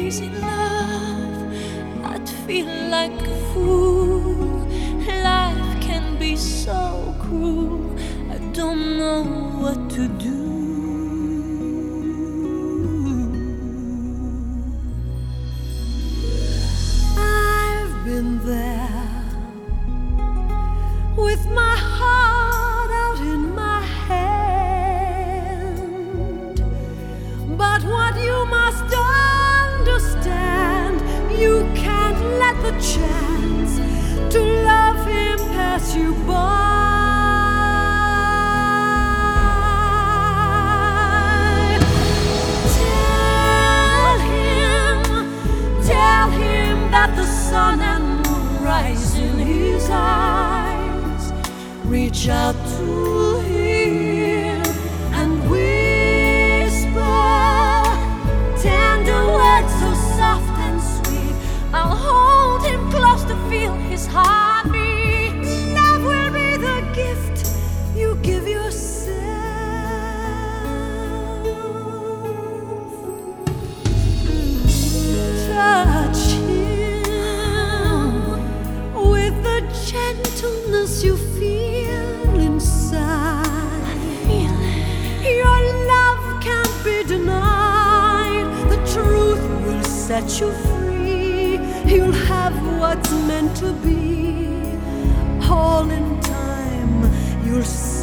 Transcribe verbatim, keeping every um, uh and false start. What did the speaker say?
crazy love, I'd feel like a fool. Life can be so cruel, I don't know what to do. I've been there with my heart out in my hand, but what you must understand, you can't let the chance to love him pass you by. Tell him, tell him that the sun and moon rise in his eyes. Reach out to him and whisper tender words so soft and sweet. I'll hold him close to feel his heartbeat. Love will be the gift you give yourself. Touch him with the gentleness you feel inside. Your love can't be denied. The truth will set you free. You'll have what's meant to be. All in time, you'll see.